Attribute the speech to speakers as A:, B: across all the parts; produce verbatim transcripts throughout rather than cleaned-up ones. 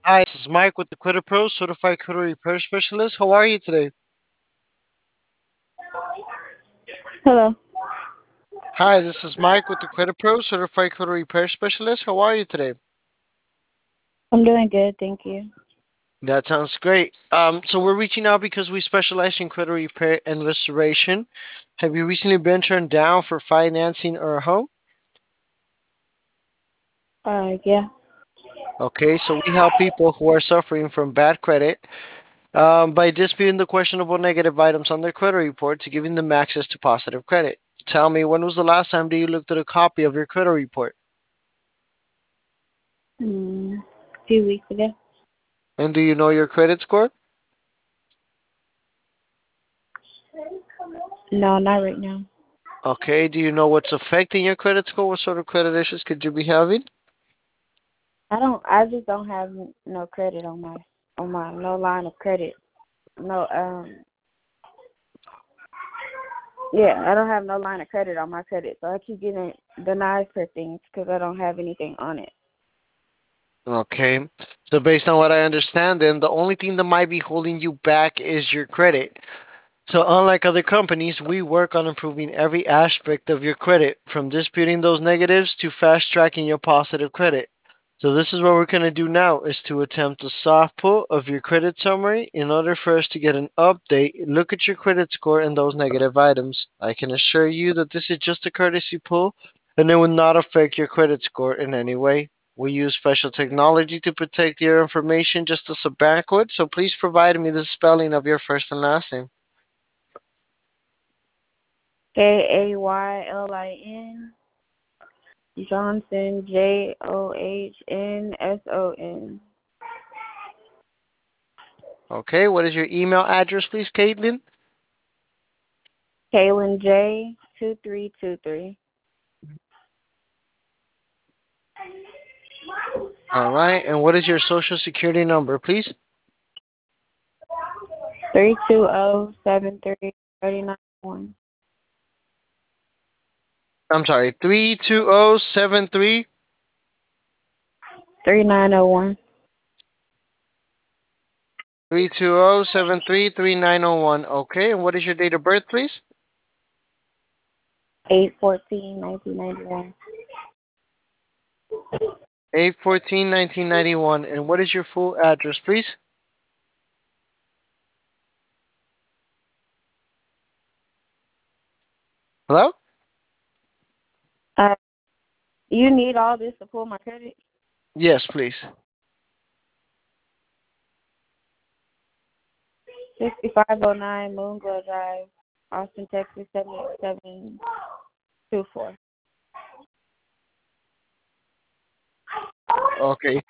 A: Hi, this is Mike with the Credit Pro, Certified Credit Repair Specialist. How are you today?
B: Hello.
A: Hi, this is Mike with the Credit Pro, Certified Credit Repair Specialist. How are you today?
B: I'm doing good, thank you.
A: That sounds great. Um, so we're reaching out because we specialize in credit repair and restoration. Have you recently been turned down for financing or a home?
B: Uh, yeah.
A: Okay, so we help people who are suffering from bad credit um, by disputing the questionable negative items on their credit report to giving them access to positive credit. Tell me, when was the last time that you looked at a copy of your credit report?
B: Mm, a few weeks ago.
A: And do you know your credit score?
B: No, not right now.
A: Okay, do you know what's affecting your credit score? What sort of credit issues could you be having?
B: I don't. I just don't have n- no credit on my on my no line of credit. No. Um. Yeah, I don't have no line of credit on my credit, so I keep getting denied for things because I don't have anything on it.
A: Okay, so based on what I understand, then the only thing that might be holding you back is your credit. So, unlike other companies, we work on improving every aspect of your credit, from disputing those negatives to fast tracking your positive credit. So, this is what we're going to do now is to attempt a soft pull of your credit summary in order for us to get an update, look at your credit score and those negative items. I can assure you that this is just a courtesy pull and it will not affect your credit score in any way. We use special technology to protect your information just as a bank would, so please provide me the spelling of your first and last name.
B: K A Y L I N Johnson J O H N S O N.
A: Okay, what is your email address, please, Caitlin?
B: Kaylin J two three two three.
A: All right, and what is your social security number, please?
B: Three two zero seven three thirty nine one.
A: I'm sorry, three two zero seven three
B: Three nine zero one.
A: three two zero seven three three nine zero one. Okay, and what is your date of birth, please?
B: Eight fourteen nineteen ninety one.
A: eight fourteen nineteen ninety one. And what is your full address, please? Hello?
B: Uh, you need all this to pull my credit?
A: Yes, please.
B: Sixty-five oh nine Moonglow Drive, Austin, Texas seven eight seven two four.
A: Okay,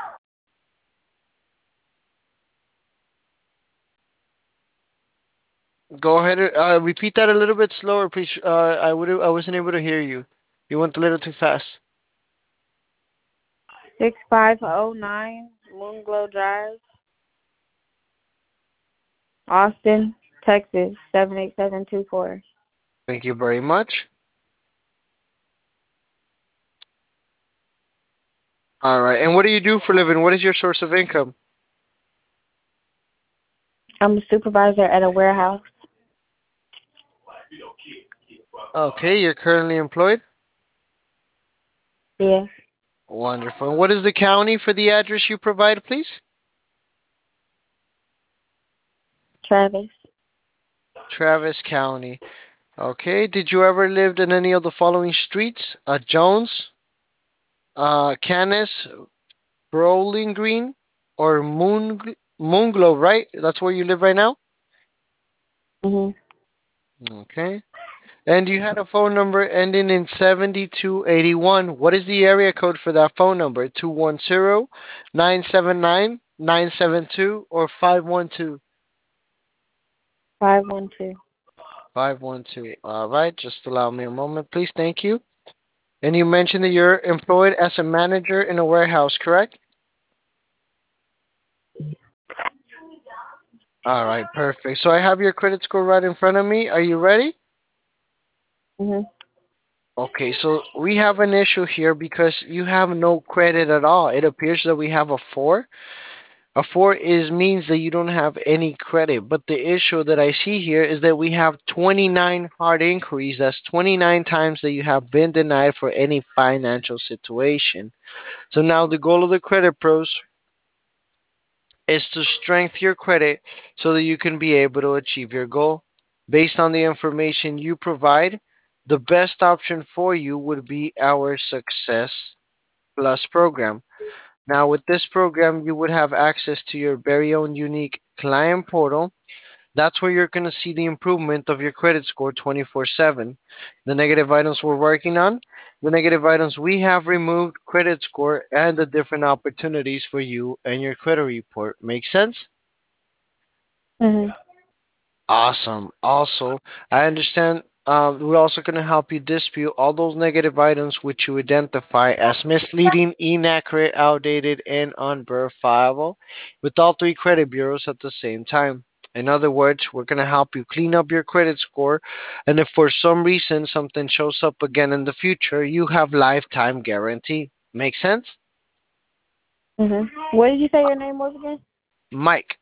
A: go ahead. Uh, repeat that a little bit slower, please. Uh, I would I wasn't able to hear you. You went a little too fast.
B: Six five oh nine Moonglow Drive, Austin, Texas seven eight seven two four.
A: Thank you very much. All right, and what do you do for a living? What is your source of income?
B: I'm a supervisor at a warehouse.
A: Okay, you're currently employed.
B: Yes,
A: Wonderful. And what is the county for the address you provide, please?
B: Travis.
A: Travis County. Okay. Did you ever live in any of the following streets? Uh, Jones, uh, Canis, Bowling Green, or Moon Moonglow, right? That's where you live right now?
B: Mhm.
A: Okay. And you had a phone number ending in seventy-two eighty-one. What is the area code for that phone number? two one zero nine seven nine nine seven two or five one two?
B: Five one two.
A: five one two. All right, just allow me a moment, please. Thank you. And you mentioned that you're employed as a manager in a warehouse, correct? All right, perfect. So I have your credit score right in front of me. Are you ready?
B: Mhm.
A: Okay, so we have an issue here because you have no credit at all. It appears that we have a four. A four is means that you don't have any credit. But the issue that I see here is that we have twenty-nine hard inquiries. That's twenty-nine times that you have been denied for any financial situation. So now the goal of the credit pros is to strengthen your credit so that you can be able to achieve your goal. Based on the information you provide, the best option for you would be our Success Plus program. Now, with this program, you would have access to your very own unique client portal. That's where you're going to see the improvement of your credit score twenty-four seven. The negative items we're working on, the negative items we have removed, credit score, and the different opportunities for you and your credit report. Make sense?
B: Mhm.
A: Awesome. Also, I understand um, we're also going to help you dispute all those negative items which you identify as misleading, inaccurate, outdated, and unverifiable with all three credit bureaus at the same time. In other words, we're going to help you clean up your credit score, and if for some reason something shows up again in the future, you have lifetime guarantee. Make sense?
B: Mhm. What did you say your name was again?
A: Mike.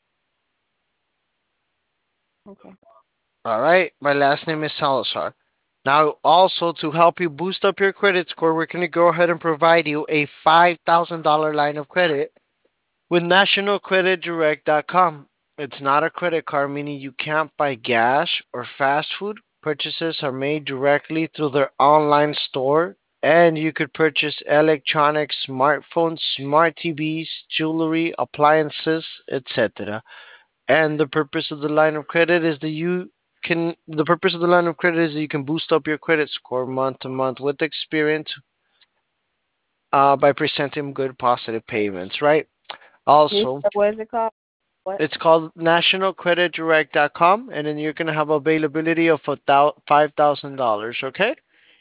B: Okay.
A: All right, my last name is Salazar. Now, also to help you boost up your credit score, we're going to go ahead and provide you a five thousand dollars line of credit with national credit direct dot com. It's not a credit card, meaning you can't buy gas or fast food. Purchases are made directly through their online store, and you could purchase electronics, smartphones, smart T Vs, jewelry, appliances, et cetera. And the purpose of the line of credit is that you can the purpose of the line of credit is that you can boost up your credit score month to month with experience uh, by presenting good positive payments, right?
B: You
A: Also,
B: said, what is it called? What?
A: it's called national credit direct dot com, and then you're going to have availability of a thou- five thousand dollars, okay?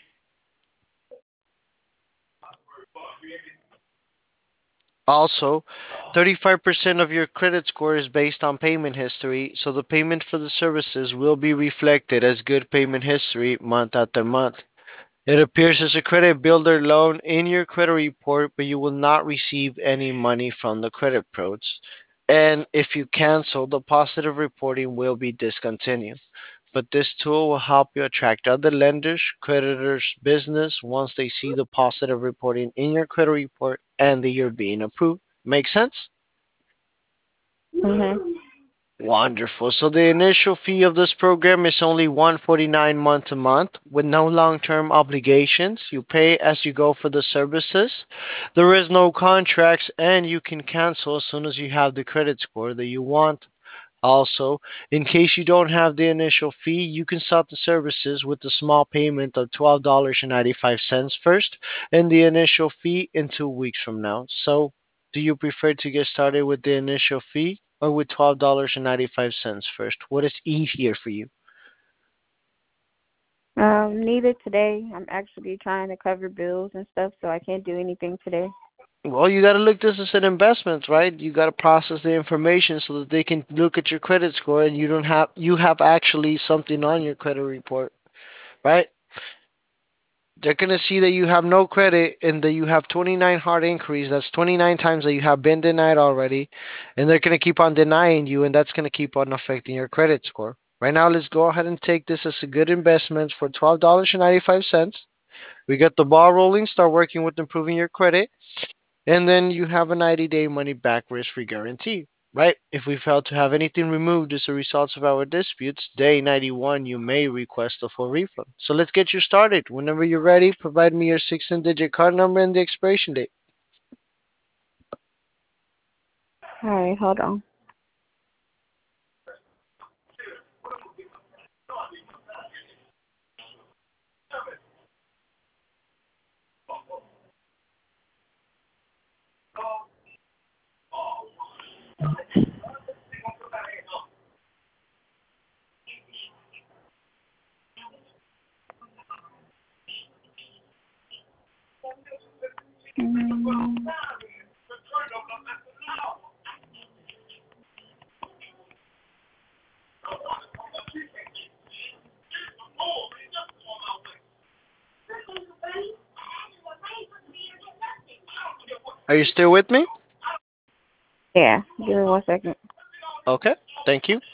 A: Also, thirty-five percent of your credit score is based on payment history, so the payment for the services will be reflected as good payment history month after month. It appears as a credit builder loan in your credit report, but you will not receive any money from the credit pros. And if you cancel, the positive reporting will be discontinued. But this tool will help you attract other lenders, creditors, business once they see the positive reporting in your credit report and that you're being approved. Make sense?
B: Mhm.
A: Wonderful. So the initial fee of this program is only one hundred forty-nine month to month with no long-term obligations. You pay as you go for the services. There is no contracts and you can cancel as soon as you have the credit score that you want. Also, in case you don't have the initial fee, you can start the services with a small payment of twelve dollars and ninety-five cents first and the initial fee in two weeks from now. So, do you prefer to get started with the initial fee or with twelve dollars and ninety-five cents first? What is easier for you?
B: Um, neither today. I'm actually trying to cover bills and stuff, so I can't do anything today.
A: Well, you got to look this as an investment, right? You got to process the information so that they can look at your credit score and you don't have you have actually something on your credit report, right? They're going to see that you have no credit and that you have twenty-nine hard inquiries. That's twenty-nine times that you have been denied already. And they're going to keep on denying you, and that's going to keep on affecting your credit score. Right now, let's go ahead and take this as a good investment for twelve dollars and ninety-five cents. We get the ball rolling, start working with improving your credit, and then you have a ninety day money back risk free guarantee. Right? If we fail to have anything removed as a result of our disputes, day ninety-one, you may request a full refund. So let's get you started. Whenever you're ready, provide me your sixteen digit card number and the expiration date.
B: All right, hold on. Mm,
A: Are you still with me?
B: Yeah. Give me one second.
A: Okay, thank you.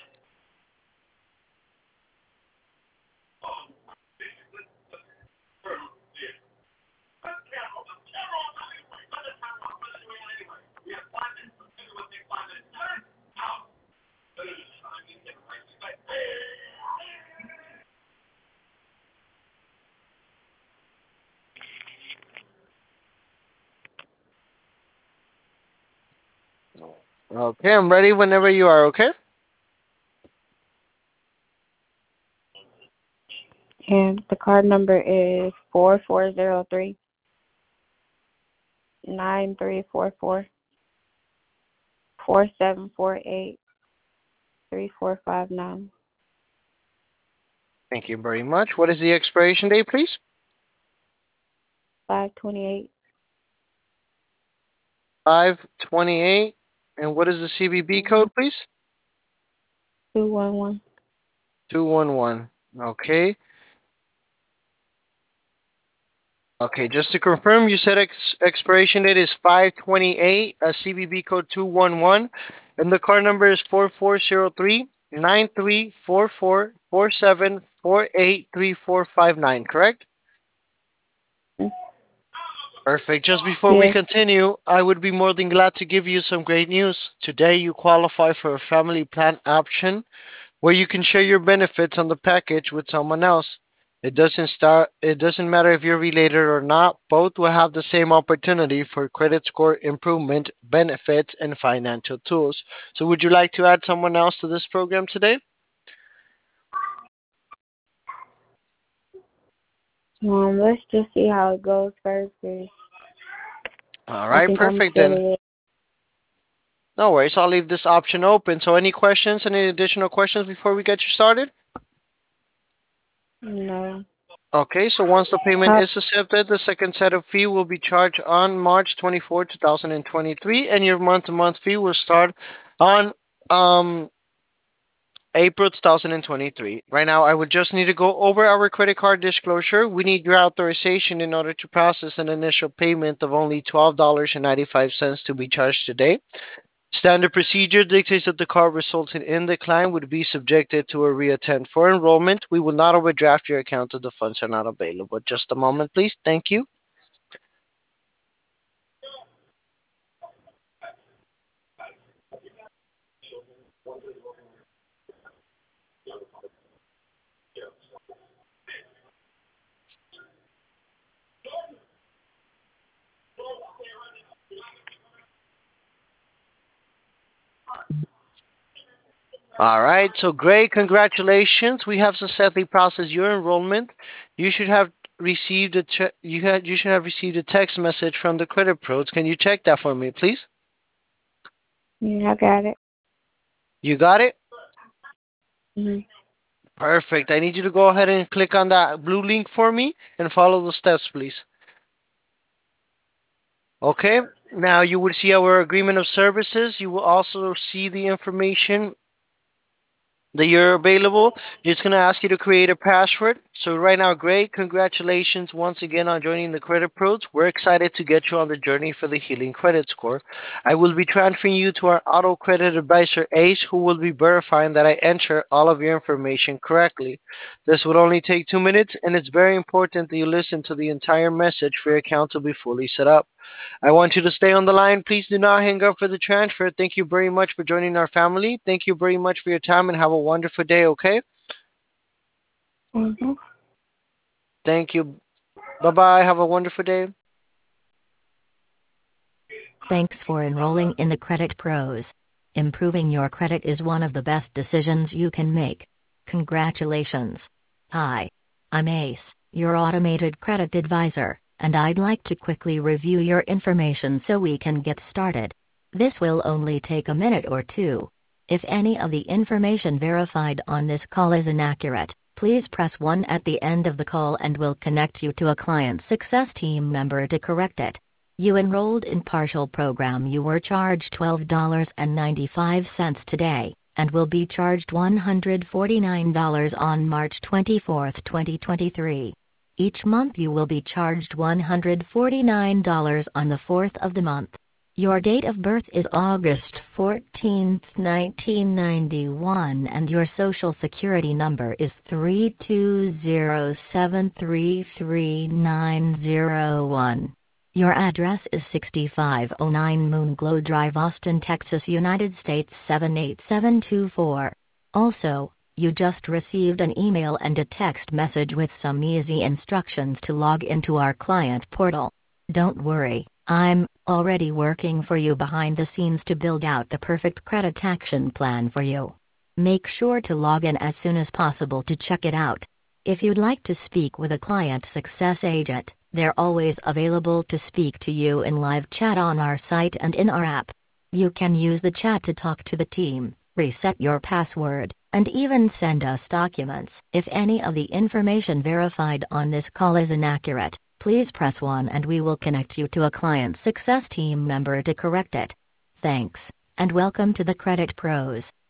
A: Okay, I'm ready whenever you are, okay?
B: And the card number is four four zero three nine three four four four seven four eight three four five nine
A: Thank you very much. What is the expiration date, please?
B: five twenty eight
A: five twenty-eight. And what is the C V V
B: mm-hmm.
A: code, please?
B: two one one.
A: two one one. Okay. Okay, just to confirm, you said ex- expiration date is five twenty-eight, a C V V code two one one, and the card number is four four zero three nine three four four four seven four eight three four five nine, correct? Perfect. Just before we
B: Yes.
A: continue, I would be more than glad to give you some great news. Today, you qualify for a family plan option where you can share your benefits on the package with someone else. It doesn't start it doesn't matter if you're related or not, both will have the same opportunity for credit score improvement, benefits, and financial tools. So would you like to add someone else to this program today?
B: Um, let's just see how it goes first. 'Cause
A: All
B: I
A: right,
B: think I'm
A: perfect then.
B: affiliated.
A: No worries, I'll leave this option open. So any questions, any additional questions before we get you started?
B: No.
A: Okay, so once the payment
B: How?
A: is accepted, the second set of fee will be charged on March twenty-fourth, twenty twenty-three, and your month-to-month fee will start on um April twenty twenty-three. Right now, I would just need to go over our credit card disclosure. We need your authorization in order to process an initial payment of only twelve dollars and ninety-five cents to be charged today. Standard procedure dictates that the card resulting in decline would be subjected to a reattend for enrollment. We will not overdraft your account if the funds are not available. Just a moment, please. Thank you. All right, so great. Congratulations. We have successfully processed your enrollment. You should have received a che- you had you should have received a text message from the credit pros. Can you check that for me, please?
B: Yeah, I got it.
A: You got it?
B: Mm-hmm.
A: Perfect. I need you to go ahead and click on that blue link for me and follow the steps, please. Okay. Now you will see our agreement of services. You will also see the information that you're available. It's going to ask you to create a password. So right now, great. Congratulations once again on joining the Credit Pros. We're excited to get you on the journey for the Healing Credit Score. I will be transferring you to our auto credit advisor, Ace, who will be verifying that I enter all of your information correctly. This will only take two minutes, and it's very important that you listen to the entire message for your account to be fully set up. I want you to stay on the line. Please do not hang up for the transfer. Thank you very much for joining our family. Thank you very much for your time and have a wonderful day, okay?
B: Mm-hmm.
A: Thank you. Bye bye. Have a wonderful day.
C: Thanks for enrolling in the Credit Pros. Improving your credit is one of the best decisions you can make. Congratulations. Hi. I'm Ace, your automated credit advisor, and I'd like to quickly review your information so we can get started. This will only take a minute or two. If any of the information verified on this call is inaccurate, please press one at the end of the call and we'll connect you to a client success team member to correct it. You enrolled in partial program. You were charged twelve dollars and ninety-five cents today, and will be charged one hundred forty-nine dollars on March twenty-fourth, twenty twenty-three. Each month you will be charged one hundred forty-nine dollars on the fourth of the month. Your date of birth is August fourteenth, nineteen ninety-one, and your social security number is three two zero seven three three nine zero one. Your address is sixty-five oh nine Moonglow Drive, Austin, Texas, United States seven eight seven two four. Also, you just received an email and a text message with some easy instructions to log into our client portal. Don't worry, I'm already working for you behind the scenes to build out the perfect credit action plan for you. Make sure to log in as soon as possible to check it out. If you'd like to speak with a client success agent, they're always available to speak to you in live chat on our site and in our app. You can use the chat to talk to the team, reset your password, and even send us documents. If any of the information verified on this call is inaccurate, please press one and we will connect you to a client success team member to correct it. Thanks, and welcome to the Credit Pros.